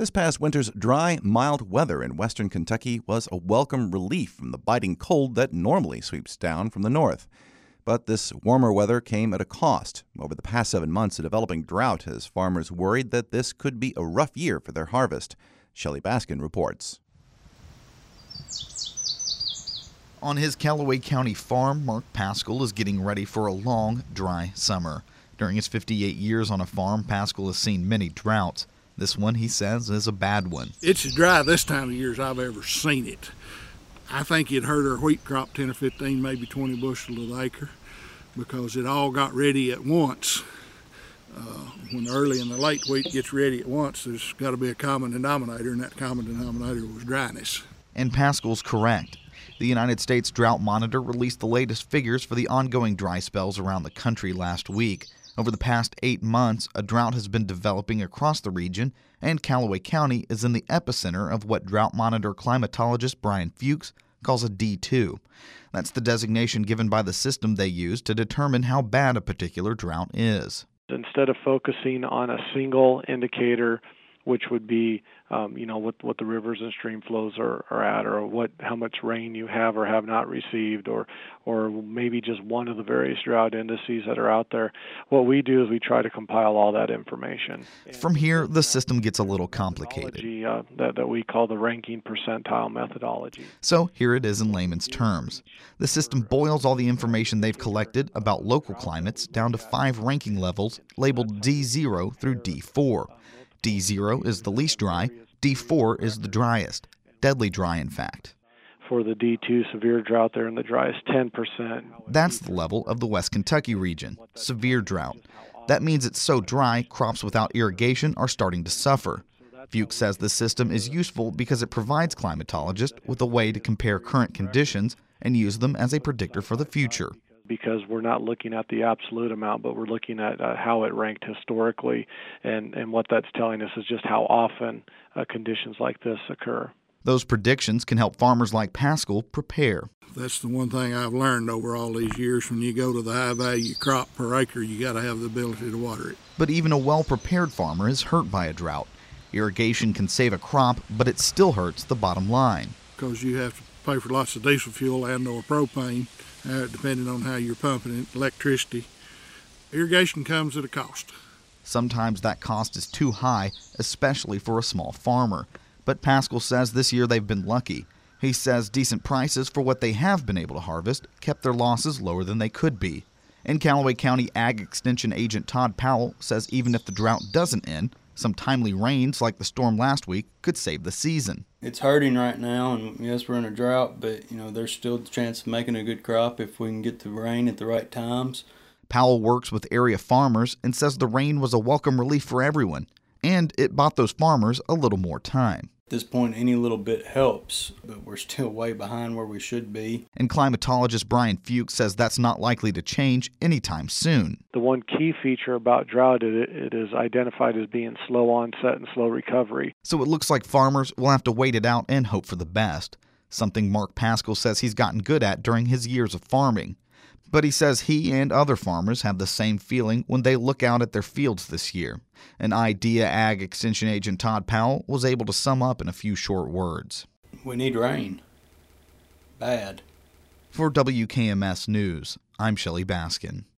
This past winter's dry, mild weather in western Kentucky was a welcome relief from the biting cold that normally sweeps down from the north. But this warmer weather came at a cost. Over the past 7 months, a developing drought has farmers worried that this could be a rough year for their harvest. Shelley Baskin reports. On his Callaway County farm, Mark Paschal is getting ready for a long, dry summer. During his 58 years on a farm, Paschal has seen many droughts. This one, he says, is a bad one. It's as dry this time of year as I've ever seen it. I think it hurt our wheat crop 10 or 15, maybe 20 bushel an acre, because it all got ready at once. When the early and the late wheat gets ready at once, there's got to be a common denominator, and that common denominator was dryness. And Paschal's correct. The United States Drought Monitor released the latest figures for the ongoing dry spells around the country last week. Over the past 8 months, a drought has been developing across the region, and Callaway County is in the epicenter of what Drought Monitor climatologist Brian Fuchs calls a D2. That's the designation given by the system they use to determine how bad a particular drought is. Instead of focusing on a single indicator, which would be what the rivers and stream flows are at, or how much rain you have or have not received, or maybe just one of the various drought indices that are out there. What we do is we try to compile all that information. From here, the system gets a little complicated. That we call the ranking percentile methodology. So here it is in layman's terms. The system boils all the information they've collected about local climates down to 5 ranking levels labeled D0 through D4. D0 is the least dry, D4 is the driest, deadly dry in fact. For the D2 severe drought, they're in the driest 10%. That's the level of the West Kentucky region, severe drought. That means it's so dry, crops without irrigation are starting to suffer. Fuchs says the system is useful because it provides climatologists with a way to compare current conditions and use them as a predictor for the future. Because we're not looking at the absolute amount, but we're looking at how it ranked historically, and what that's telling us is just how often conditions like this occur. Those predictions can help farmers like Paschal prepare. That's the one thing I've learned over all these years. When you go to the high value crop per acre, you got to have the ability to water it. But even a well-prepared farmer is hurt by a drought. Irrigation can save a crop, but it still hurts the bottom line. Because you have to pay for lots of diesel fuel and or propane, depending on how you're pumping it, electricity. Irrigation comes at a cost. Sometimes that cost is too high, especially for a small farmer. But Paschal says this year they've been lucky. He says decent prices for what they have been able to harvest kept their losses lower than they could be. And Callaway County Ag Extension Agent Todd Powell says even if the drought doesn't end, some timely rains like the storm last week could save the season. It's hurting right now, and yes, we're in a drought, but there's still the chance of making a good crop if we can get the rain at the right times. Powell works with area farmers and says the rain was a welcome relief for everyone, and it bought those farmers a little more time. At this point, any little bit helps, but we're still way behind where we should be. And climatologist Brian Fuchs says that's not likely to change anytime soon. The one key feature about drought, it is identified as being slow onset and slow recovery. So it looks like farmers will have to wait it out and hope for the best, something Mark Paschal says he's gotten good at during his years of farming. But he says he and other farmers have the same feeling when they look out at their fields this year. An IDEA Ag Extension Agent Todd Powell was able to sum up in a few short words. We need rain. Bad. For WKMS News, I'm Shelley Baskin.